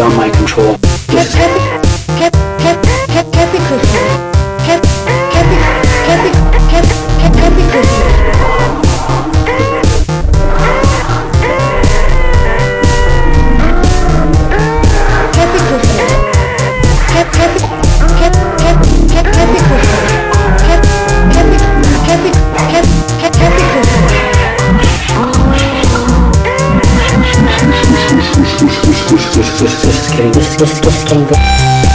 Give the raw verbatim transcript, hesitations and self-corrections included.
beyond my control. This is Cap, cap, cap, cap, Happy Christmas. Cap, happy, happy, cap, cap, Happy Christmas. Happy Christmas. Cap, happy, cap, cap, cap, Happy Christmas. Cap, happy, happy, cap, cap, Happy Christmas. This is getting, this is, this is getting